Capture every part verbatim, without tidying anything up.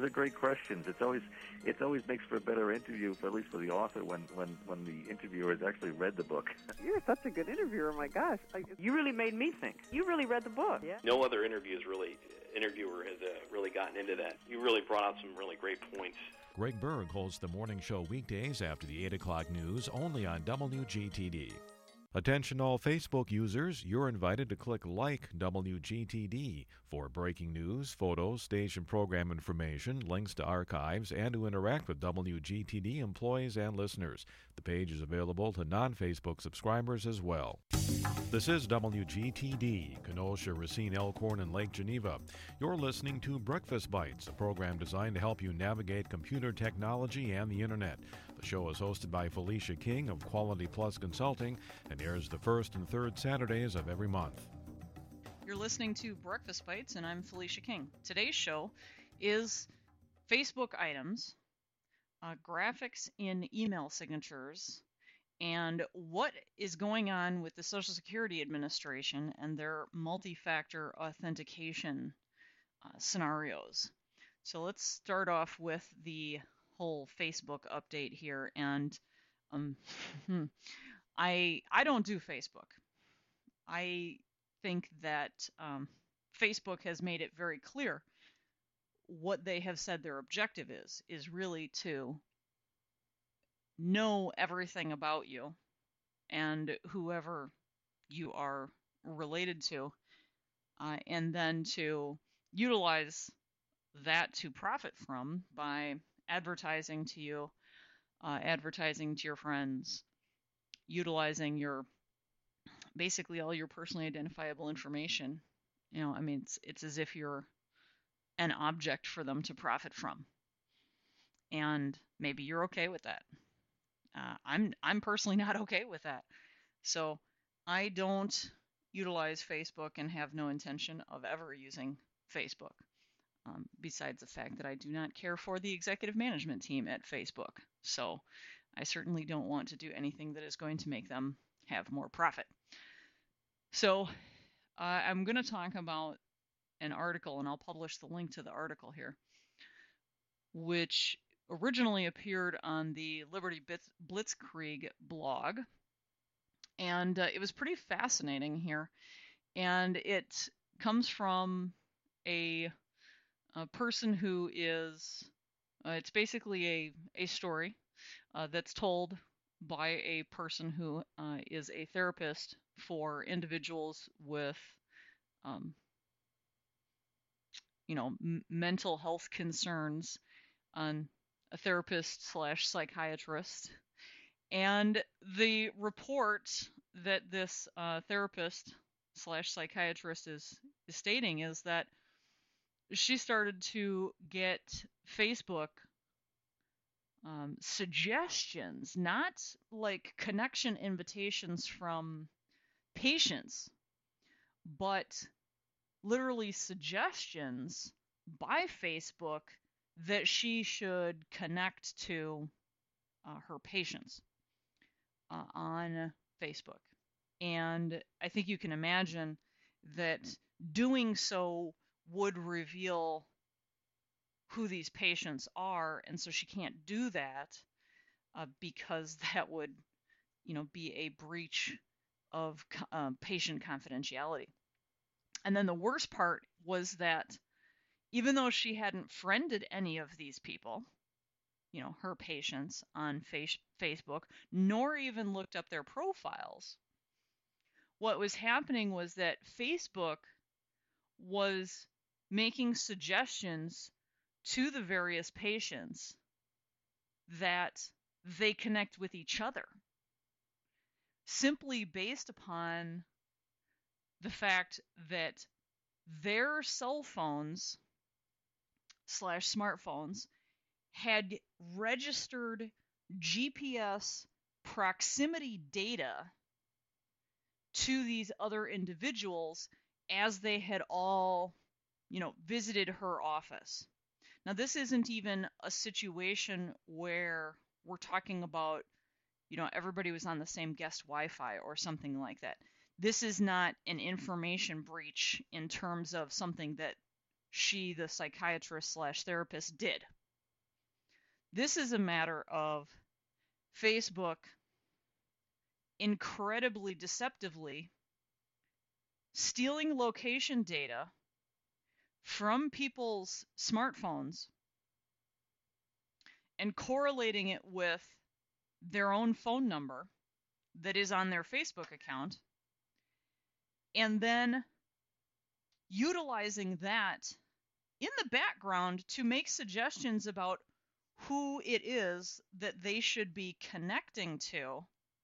are great questions. It's always it always makes for a better interview, for at least for the author, when when when the interviewer has actually read the book. You're such a good interviewer. My gosh, I, you really made me think. You really read the book. Yeah. No other interviews really interviewer has uh, really gotten into that. You really brought out some really great points. Greg Berg hosts the morning show weekdays after the eight o'clock news, only on W G T D. Attention all Facebook users, you're invited to click like W G T D for breaking news, photos, station program information, links to archives, and to interact with W G T D employees and listeners. The page is available to non-Facebook subscribers as well. This is W G T D, Kenosha, Racine, Elkhorn, and Lake Geneva. You're listening to Breakfast Bites, a program designed to help you navigate computer technology and the Internet. The show is hosted by Felicia King of Quality Plus Consulting and airs the first and third Saturdays of every month. You're listening to Breakfast Bites, and I'm Felicia King. Today's show is Facebook items, uh, graphics in email signatures, and what is going on with the Social Security Administration and their multi-factor authentication uh, scenarios. So let's start off with the whole Facebook update here. And um, I I don't do Facebook. I think that um, Facebook has made it very clear what they have said their objective is, is really to know everything about you and whoever you are related to, uh, and then to utilize that to profit from by advertising to you, uh, advertising to your friends, utilizing your basically all your personally identifiable information. You know, I mean, it's it's as if you're an object for them to profit from, and maybe you're okay with that. Uh, I'm I'm personally not okay with that. So I don't utilize Facebook and have no intention of ever using Facebook. Um, besides the fact that I do not care for the executive management team at Facebook. So I certainly don't want to do anything that is going to make them have more profit. So uh, I'm going to talk about an article, and I'll publish the link to the article here, which originally appeared on the Liberty Blitzkrieg blog, and uh, it was pretty fascinating here, and it comes from a, a person who is, uh, it's basically a, a story uh, that's told by a person who uh, is a therapist for individuals with, um, you know, m- mental health concerns, on a therapist slash psychiatrist. And the report that this uh, therapist slash psychiatrist is, is stating is that she started to get Facebook um, suggestions, not like connection invitations from patients, but literally suggestions by Facebook that she should connect to uh, her patients uh, on Facebook. And I think you can imagine that doing so would reveal who these patients are, and so she can't do that uh, because that would, you know, be a breach of uh, patient confidentiality. And then the worst part was that even though she hadn't friended any of these people, you know, her patients on face- Facebook, nor even looked up their profiles, what was happening was that Facebook was making suggestions to the various patients that they connect with each other, simply based upon the fact that their cell phones slash smartphones had registered G P S proximity data to these other individuals as they had all, you know, visited her office. Now, this isn't even a situation where we're talking about, you know, everybody was on the same guest Wi-Fi or something like that. This is not an information breach in terms of something that she, the psychiatrist slash therapist, did. This is a matter of Facebook incredibly deceptively stealing location data from people's smartphones and correlating it with their own phone number that is on their Facebook account, and then utilizing that in the background to make suggestions about who it is that they should be connecting to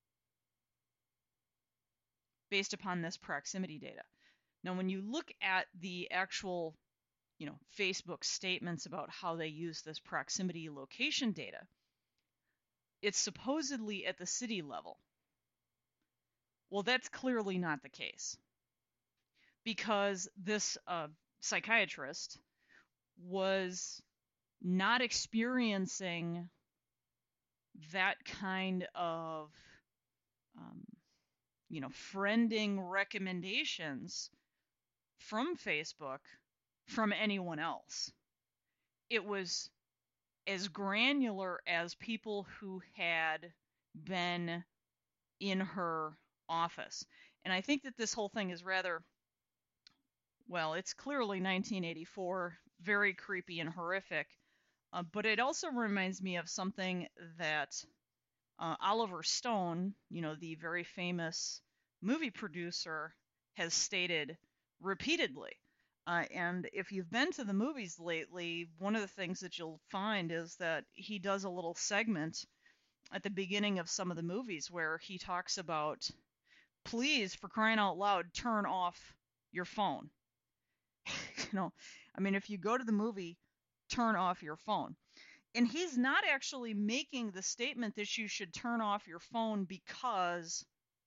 based upon this proximity data. Now, when you look at the actual, you know, Facebook statements about how they use this proximity location data, it's supposedly at the city level. Well, that's clearly not the case, because this uh, psychiatrist was not experiencing that kind of, um, you know, friending recommendations from Facebook from anyone else. It was as granular as people who had been in her office. And I think that this whole thing is rather, well, it's clearly nineteen eighty-four, very creepy and horrific, uh, but it also reminds me of something that uh, Oliver Stone, you know, the very famous movie producer, has stated repeatedly. Uh, and if you've been to the movies lately, one of the things that you'll find is that he does a little segment at the beginning of some of the movies where he talks about, please, for crying out loud, turn off your phone. You know, I mean, if you go to the movie, turn off your phone. And he's not actually making the statement that you should turn off your phone because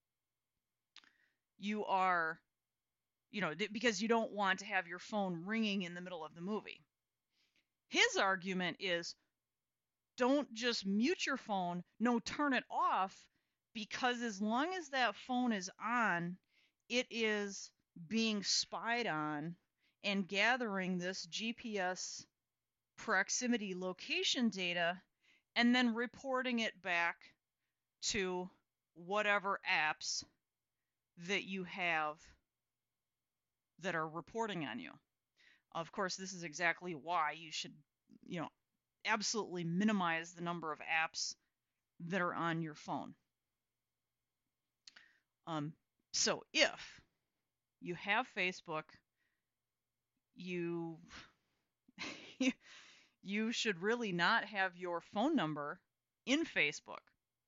you are, you know, because you don't want to have your phone ringing in the middle of the movie. His argument is, don't just mute your phone, no, turn it off, because as long as that phone is on, it is being spied on and gathering this G P S proximity location data and then reporting it back to whatever apps that you have that are reporting on you. Of course, this is exactly why you should, you know, absolutely minimize the number of apps that are on your phone. Um, so if you have Facebook, you you should really not have your phone number in Facebook.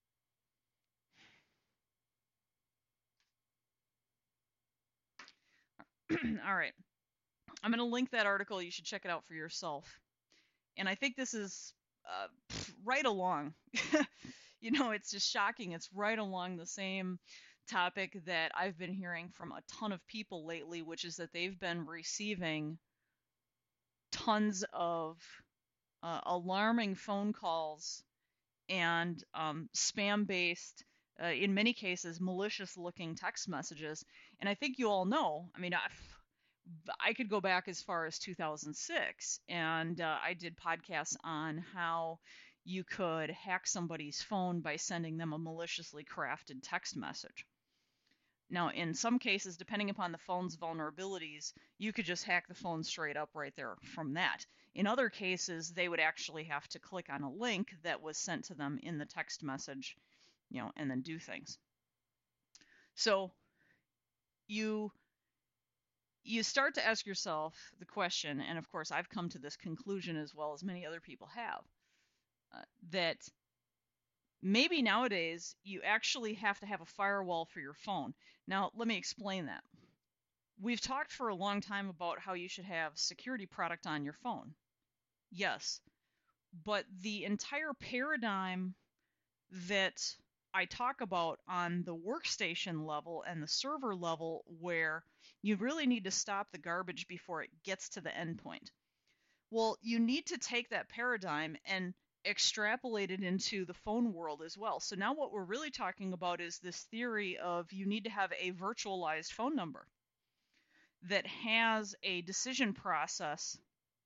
All right. I'm going to link that article. You should check it out for yourself. And I think this is uh, right along. You know, it's just shocking. It's right along the same topic that I've been hearing from a ton of people lately, which is that they've been receiving tons of uh, alarming phone calls and um, spam-based, uh, in many cases, malicious-looking text messages. And I think you all know, I mean, I, I could go back as far as two thousand six, and uh, I did podcasts on how you could hack somebody's phone by sending them a maliciously crafted text message. Now, in some cases, depending upon the phone's vulnerabilities, you could just hack the phone straight up right there from that. In other cases, they would actually have to click on a link that was sent to them in the text message, you know, and then do things. So you you start to ask yourself the question, and of course I've come to this conclusion as well as many other people have, uh, that maybe nowadays you actually have to have a firewall for your phone. Now, let me explain that. We've talked for a long time about how you should have security product on your phone. Yes, but the entire paradigm that I talk about on the workstation level and the server level, where you really need to stop the garbage before it gets to the endpoint. Well, you need to take that paradigm and extrapolate it into the phone world as well. So now what we're really talking about is this theory of you need to have a virtualized phone number. that has a decision process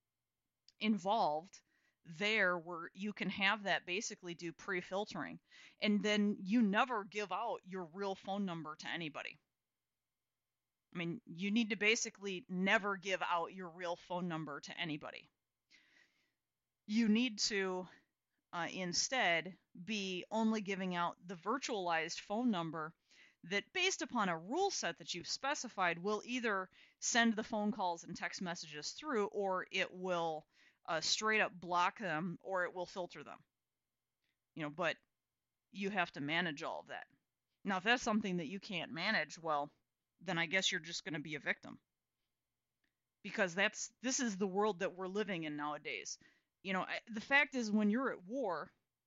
involved there where you can have that basically do pre-filtering, and then you never give out your real phone number to anybody. I mean, you need to basically never give out your real phone number to anybody. You need to uh, instead be only giving out the virtualized phone number that, based upon a rule set that you've specified, will either send the phone calls and text messages through, or it will uh, straight up block them, or it will filter them. You know, but you have to manage all of that. Now, if that's something that you can't manage, well, then I guess you're just going to be a victim. Because that's this is the world that we're living in nowadays. You know, the fact is, when you're at war,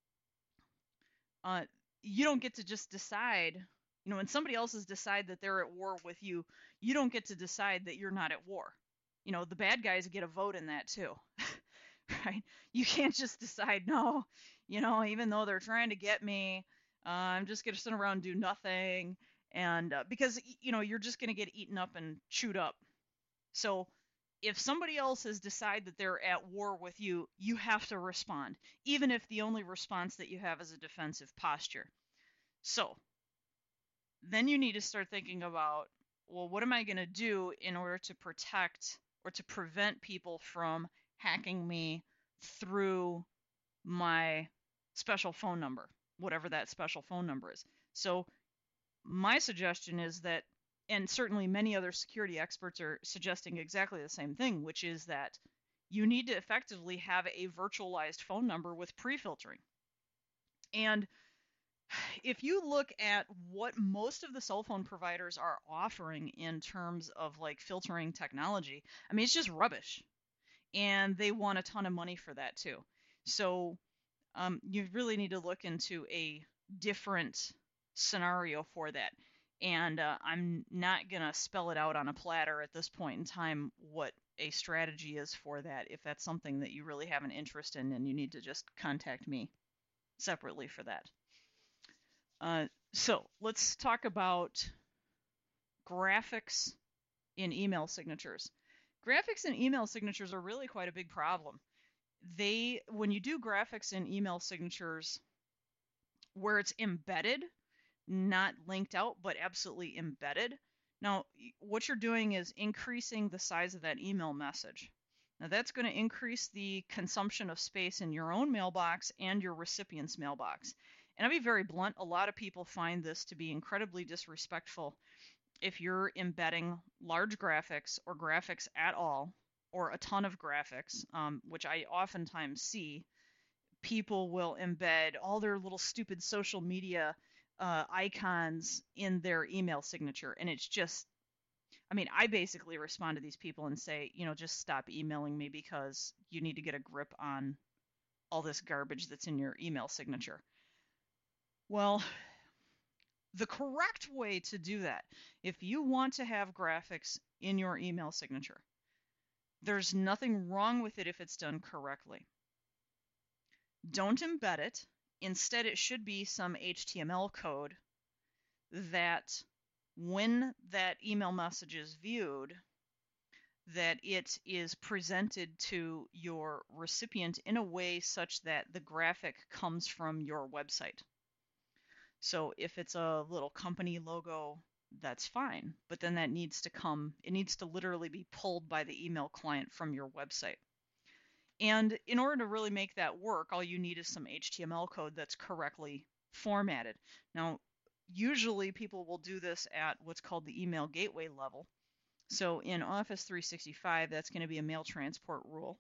uh, you don't get to just decide. You know, when somebody else has decided that they're at war with you, you don't get to decide that you're not at war. You know, the bad guys get a vote in that too, right? You can't just decide, no, you know, even though they're trying to get me, uh, I'm just going to sit around and do nothing. And uh, because, you know, you're just going to get eaten up and chewed up. So if somebody else has decided that they're at war with you, you have to respond, even if the only response that you have is a defensive posture. So then you need to start thinking about, well, what am I going to do in order to protect or to prevent people from hacking me through my special phone number, whatever that special phone number is. So my suggestion is that, and certainly many other security experts are suggesting exactly the same thing, which is that you need to effectively have a virtualized phone number with pre-filtering. And if you look at what most of the cell phone providers are offering in terms of like filtering technology, I mean, it's just rubbish. And they want a ton of money for that too. So um, you really need to look into a different scenario for that. And uh, I'm not going to spell it out on a platter at this point in time what a strategy is for that. If that's something that you really have an interest in, and you need to just contact me separately for that. Uh, so let's talk about graphics in email signatures. Graphics in email signatures are really quite a big problem. They, when you do graphics in email signatures where it's embedded, not linked out, but absolutely embedded. Now, what you're doing is increasing the size of that email message. Now, that's going to increase the consumption of space in your own mailbox and your recipient's mailbox. And I'll be very blunt, a lot of people find this to be incredibly disrespectful if you're embedding large graphics or graphics at all, or a ton of graphics, um, which I oftentimes see. People will embed all their little stupid social media uh, icons in their email signature. And it's just, I mean, I basically respond to these people and say, you know, just stop emailing me because you need to get a grip on all this garbage that's in your email signature. Well, the correct way to do that, if you want to have graphics in your email signature, there's nothing wrong with it if it's done correctly. Don't embed it. Instead, it should be some H T M L code that when that email message is viewed, that it is presented to your recipient in a way such that the graphic comes from your website. So if it's a little company logo, that's fine. But then that needs to come, it needs to literally be pulled by the email client from your website. And in order to really make that work, all you need is some H T M L code that's correctly formatted. Now, usually people will do this at what's called the email gateway level. So in Office three sixty-five, that's going to be a mail transport rule.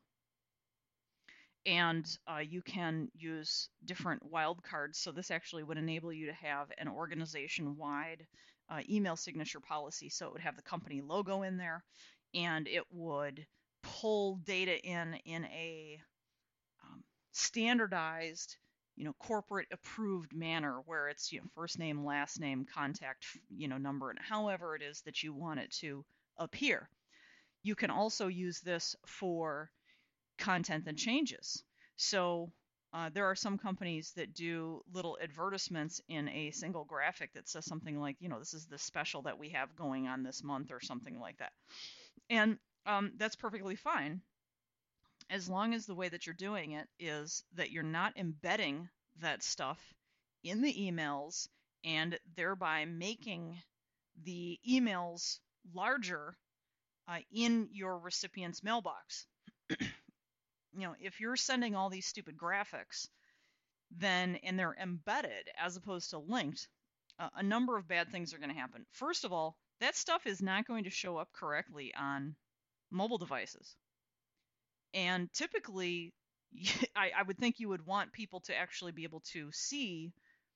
And uh, you can use different wildcards. So this actually would enable you to have an organization-wide uh, email signature policy. So it would have the company logo in there, and it would pull data in in a um, standardized, you know, corporate approved manner where it's, you know, first name, last name, contact, you know, number, and however it is that you want it to appear. You can also use this for content and changes. So Uh, there are some companies that do little advertisements in a single graphic that says something like, you know, this is the special that we have going on this month or something like that. And um, that's perfectly fine, as long as the way that you're doing it is that you're not embedding that stuff in the emails and thereby making the emails larger uh, in your recipient's mailbox. You know, if you're sending all these stupid graphics, then, and they're embedded as opposed to linked, uh, a number of bad things are going to happen. First of all, that stuff is not going to show up correctly on mobile devices. And typically, I, I would think you would want people to actually be able to see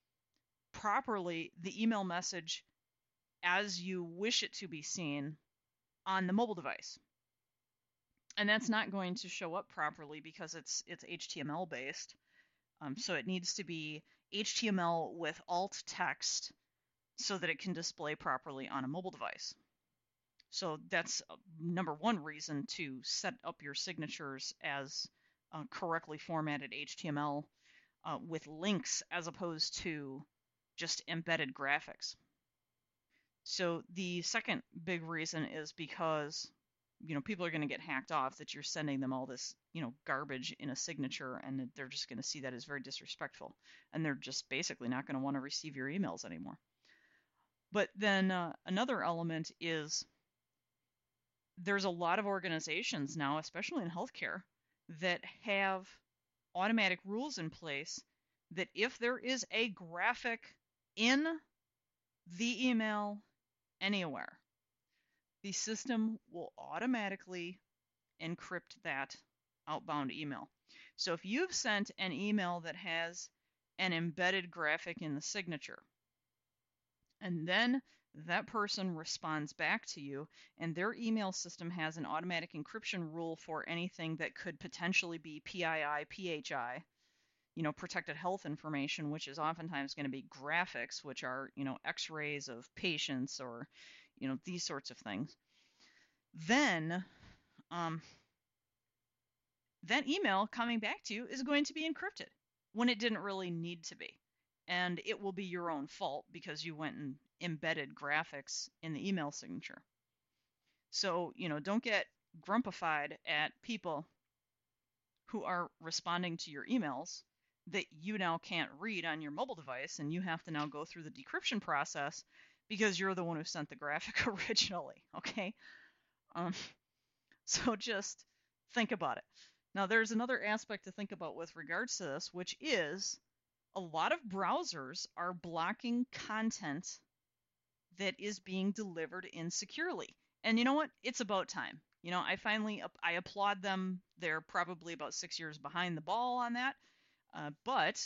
properly the email message as you wish it to be seen on the mobile device. And that's not going to show up properly because it's it's H T M L based. Um, so it needs to be H T M L with alt text so that it can display properly on a mobile device. So that's number one reason to set up your signatures as uh, correctly formatted H T M L uh, with links as opposed to just embedded graphics. So the second big reason is because, you know, people are going to get hacked off that you're sending them all this, you know, garbage in a signature, and they're just going to see that as very disrespectful, and they're just basically not going to want to receive your emails anymore. But then uh, another element is there's a lot of organizations now, especially in healthcare, that have automatic rules in place that if there is a graphic in the email anywhere, the system will automatically encrypt that outbound email. So if you've sent an email that has an embedded graphic in the signature, and then that person responds back to you, and their email system has an automatic encryption rule for anything that could potentially be P I I, P H I, you know, protected health information, which is oftentimes going to be graphics, which are, you know, x-rays of patients or, you know, these sorts of things. Then um, that email coming back to you is going to be encrypted when it didn't really need to be. And it will be your own fault because you went and embedded graphics in the email signature. So, you know, don't get grumpified at people who are responding to your emails that you now can't read on your mobile device, and you have to now go through the decryption process because you're the one who sent the graphic originally, okay? Um, so just think about it. Now, there's another aspect to think about with regards to this, which is a lot of browsers are blocking content that is being delivered insecurely. And you know what? It's about time. You know, I finally, I applaud them. They're probably about six years behind the ball on that. Uh, but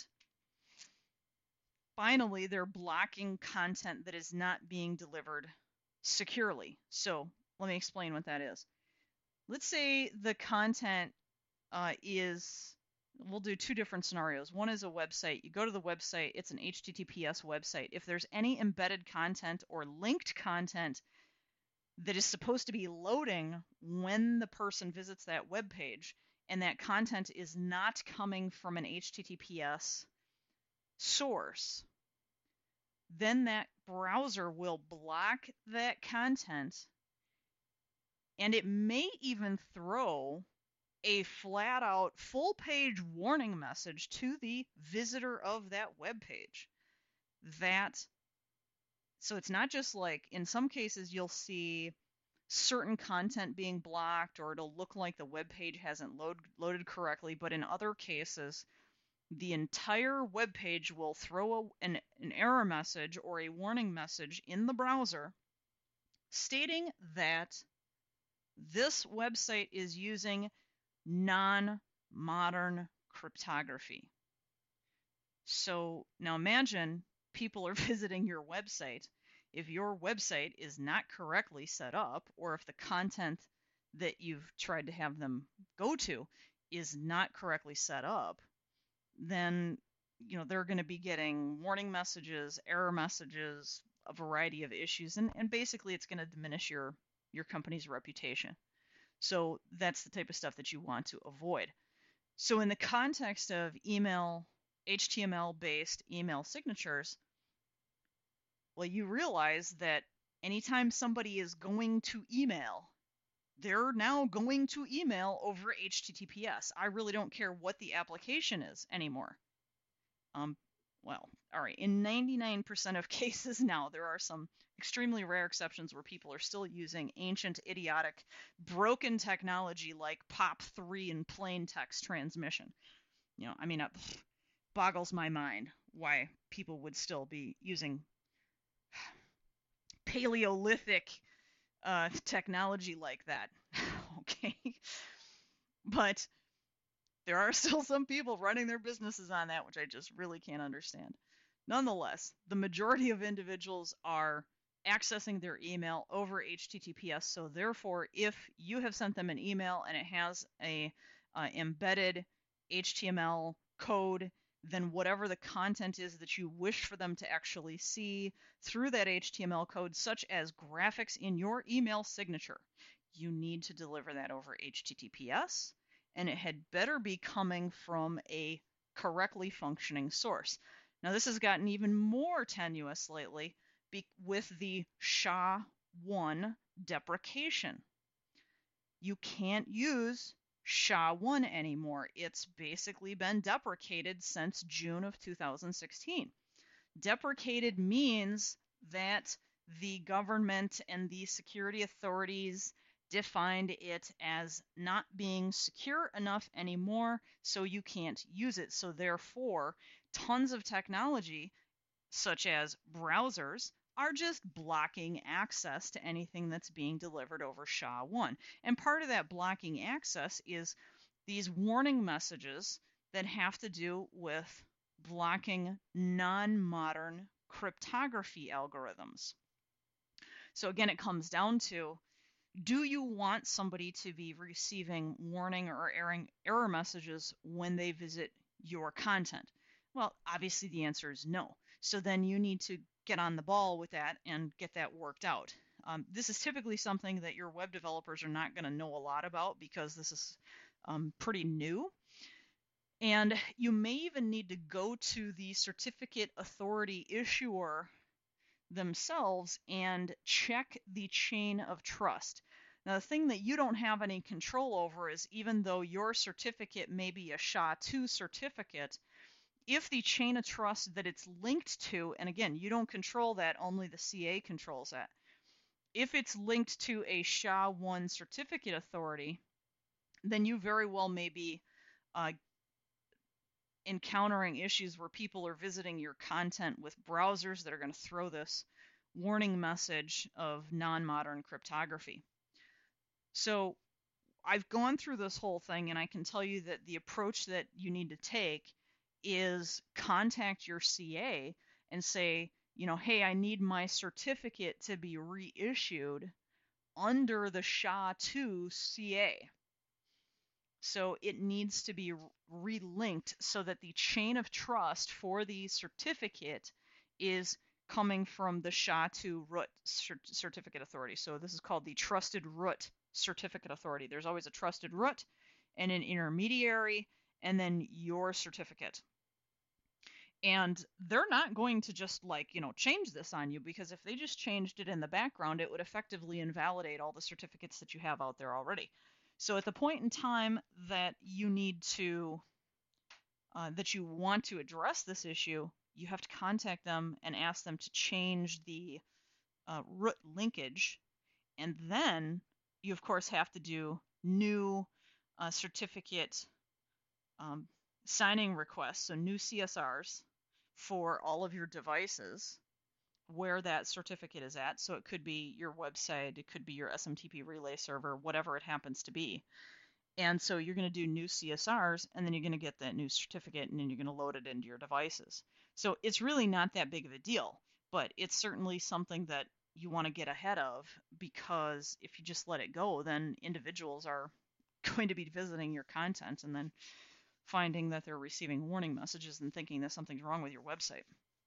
finally, they're blocking content that is not being delivered securely. So let me explain what that is. Let's say the content uh, is, we'll do two different scenarios. One is a website. You go to the website. It's an H T T P S website. If there's any embedded content or linked content that is supposed to be loading when the person visits that web page, and that content is not coming from an H T T P S source, then that browser will block that content, and it may even throw a flat-out full-page warning message to the visitor of that web page. That, so it's not just like, in some cases you'll see certain content being blocked, or it'll look like the web page hasn't load, loaded correctly, but in other cases, the entire web page will throw a, an, an error message or a warning message in the browser stating that this website is using non-modern cryptography. So now imagine people are visiting your website. If your website is not correctly set up, or if the content that you've tried to have them go to is not correctly set up, then, you know, they're going to be getting warning messages, error messages, a variety of issues, and, and basically it's going to diminish your, your company's reputation. So that's the type of stuff that you want to avoid. So in the context of email, H T M L-based email signatures, well, you realize that anytime somebody is going to email, they're now going to email over H T T P S. I really don't care what the application is anymore. Um, well, all right, in ninety-nine percent of cases now, there are some extremely rare exceptions where people are still using ancient, idiotic, broken technology like P O P three and plain text transmission. You know, I mean, it boggles my mind why people would still be using Paleolithic uh, technology like that. Okay. But there are still some people running their businesses on that, which I just really can't understand. Nonetheless, the majority of individuals are accessing their email over H T T P S. So therefore, if you have sent them an email and it has a uh, embedded H T M L code, then whatever the content is that you wish for them to actually see through that H T M L code, such as graphics in your email signature, you need to deliver that over H T T P S, and it had better be coming from a correctly functioning source. Now, this has gotten even more tenuous lately be- with the S H A one deprecation. You can't use S H A one anymore. It's basically been deprecated since June of two thousand sixteen. Deprecated means that the government and the security authorities defined it as not being secure enough anymore, so you can't use it. So therefore, tons of technology, such as browsers, are just blocking access to anything that's being delivered over S H A one. And part of that blocking access is these warning messages that have to do with blocking non-modern cryptography algorithms. So again, it comes down to, do you want somebody to be receiving warning or erring, error messages when they visit your content? Well, obviously the answer is no. So then you need to get on the ball with that and get that worked out. Um, this is typically something that your web developers are not going to know a lot about because this is um, pretty new. And you may even need to go to the certificate authority issuer themselves and check the chain of trust. Now, the thing that you don't have any control over is, even though your certificate may be a S H A two certificate, if the chain of trust that it's linked to, and again, you don't control that, only the C A controls that. If it's linked to a S H A one certificate authority, then you very well may be uh, encountering issues where people are visiting your content with browsers that are going to throw this warning message of non-modern cryptography. So I've gone through this whole thing, and I can tell you that the approach that you need to take is contact your C A and say, you know, hey, I need my certificate to be reissued under the S H A two C A. So it needs to be relinked so that the chain of trust for the certificate is coming from the S H A two root certificate authority. So this is called the trusted root certificate authority. There's always a trusted root and an intermediary, and then your certificate. And they're not going to just, like, you know, change this on you, because if they just changed it in the background, it would effectively invalidate all the certificates that you have out there already. So at the point in time that you need to, uh, that you want to address this issue, you have to contact them and ask them to change the uh, root linkage. And then you, of course, have to do new uh, certificate um, signing requests, so new C S Rs for all of your devices where that certificate is at. So it could be your website, it could be your S M T P relay server, whatever it happens to be. And so you're going to do new C S Rs, and then you're going to get that new certificate, and then you're going to load it into your devices. So it's really not that big of a deal, but it's certainly something that you want to get ahead of, because if you just let it go, then individuals are going to be visiting your content and then finding that they're receiving warning messages and thinking that something's wrong with your website.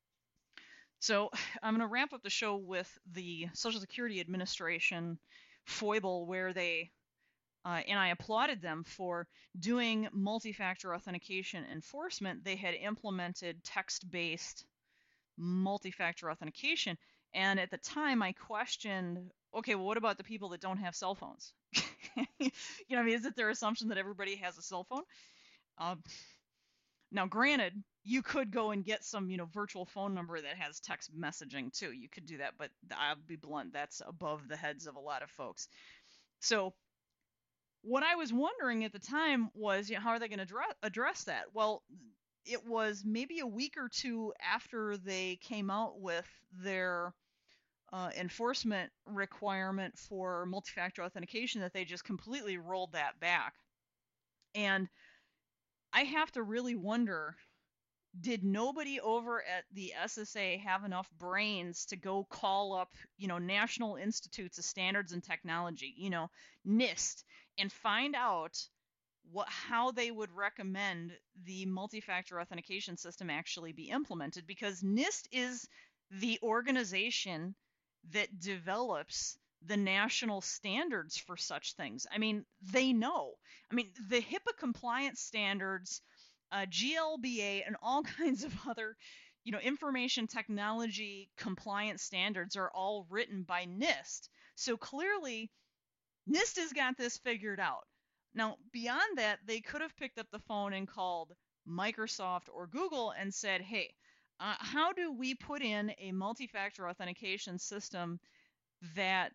So I'm going to wrap up the show with the Social Security Administration foible where they uh, and I applauded them for doing multi-factor authentication enforcement. They had implemented text-based multi-factor authentication, and at the time I questioned, okay, well, what about the people that don't have cell phones? You know, I mean, is it their assumption that everybody has a cell phone? Uh, now, granted, you could go and get some, you know, virtual phone number that has text messaging too. You could do that, but I'll be blunt, that's above the heads of a lot of folks. So what I was wondering at the time was, you know, how are they going to address, address that? Well, it was maybe a week or two after they came out with their uh, enforcement requirement for multi-factor authentication that they just completely rolled that back. And I have to really wonder, did nobody over at the S S A have enough brains to go call up, you know, National Institutes of Standards and Technology, you know, NIST, and find out what how they would recommend the multi-factor authentication system actually be implemented? Because NIST is the organization that develops the national standards for such things. I mean, they know. I mean, the HIPAA compliance standards, uh, G L B A, and all kinds of other, you know, information technology compliance standards are all written by NIST. So clearly, NIST has got this figured out. Now, beyond that, they could have picked up the phone and called Microsoft or Google and said, hey, uh, how do we put in a multi-factor authentication system that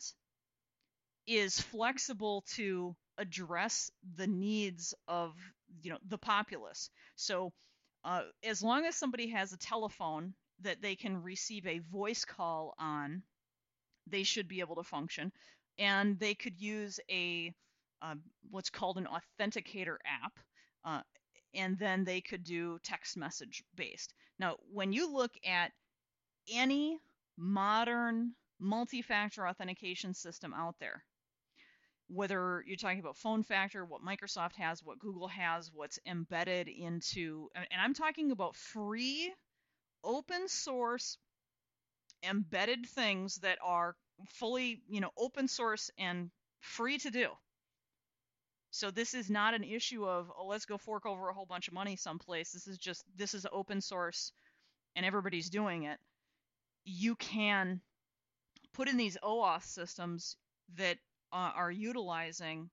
is flexible to address the needs of, you know, the populace? So uh, as long as somebody has a telephone that they can receive a voice call on, they should be able to function. And they could use a uh, what's called an authenticator app, uh, and then they could do text message based. Now, when you look at any modern multi-factor authentication system out there, whether you're talking about phone factor, what Microsoft has, what Google has, what's embedded into, and I'm talking about free, open source, embedded things that are fully, you know, open source and free to do. So this is not an issue of, oh, let's go fork over a whole bunch of money someplace. This is just, this is open source and everybody's doing it. You can put in these OAuth systems that uh, are utilizing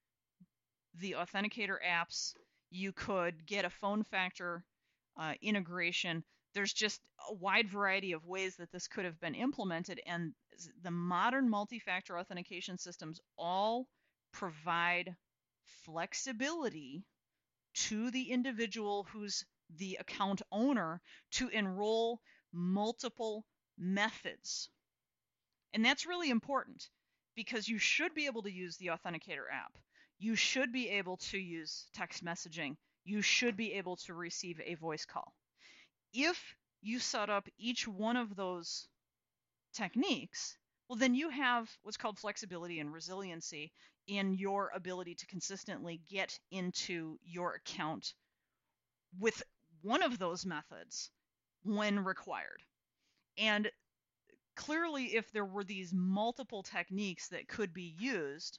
the authenticator apps. You could get a phone factor uh, integration. There's just a wide variety of ways that this could have been implemented, and the modern multi-factor authentication systems all provide flexibility to the individual who's the account owner to enroll multiple methods. And that's really important because you should be able to use the authenticator app. You should be able to use text messaging. You should be able to receive a voice call. If you set up each one of those techniques, well, then you have what's called flexibility and resiliency in your ability to consistently get into your account with one of those methods when required. And clearly, if there were these multiple techniques that could be used,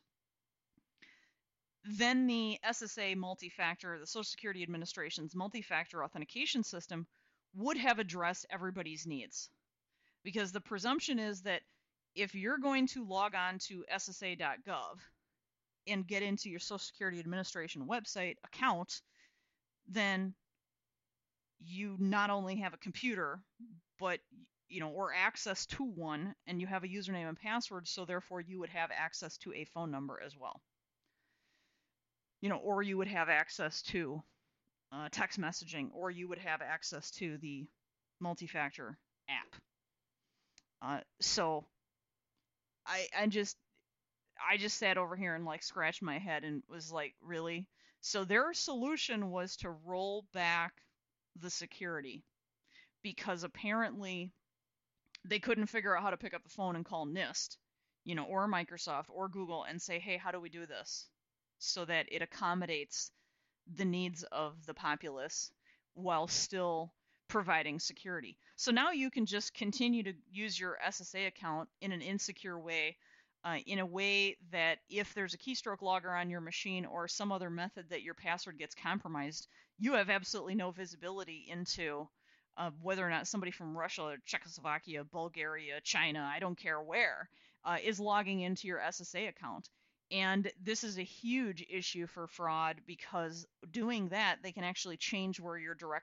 then the S S A multi-factor, the Social Security Administration's multi-factor authentication system would have addressed everybody's needs. Because the presumption is that if you're going to log on to S S A dot gov and get into your Social Security Administration website account, then you not only have a computer, but, you know, or access to one, and you have a username and password, so therefore you would have access to a phone number as well. You know, or you would have access to uh, text messaging, or you would have access to the multi-factor app. Uh, so I I just I just sat over here and like scratched my head and was like, really? So their solution was to roll back the security because apparently they couldn't figure out how to pick up the phone and call NIST, you know, or Microsoft or Google and say, hey, how do we do this so that it accommodates the needs of the populace while still providing security. So now you can just continue to use your S S A account in an insecure way uh, in a way that if there's a keystroke logger on your machine or some other method that your password gets compromised, you have absolutely no visibility into uh, whether or not somebody from Russia, or Czechoslovakia, Bulgaria, China, I don't care where, uh, is logging into your S S A account. And this is a huge issue for fraud because doing that, they can actually change where your direct